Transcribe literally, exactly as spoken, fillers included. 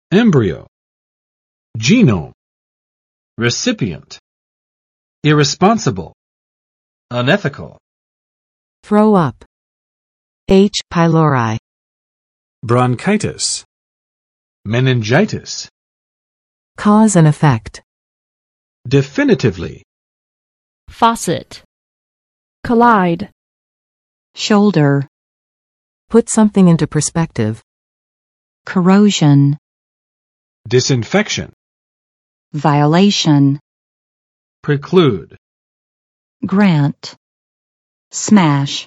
embryo, genome, recipient, irresponsible, unethical, throw up. H. pylori. bronchitis, meningitis, Cause and effect. definitively, faucet, collide, shoulder, Put something into perspective. corrosion, disinfection, violation, preclude, grant, smash.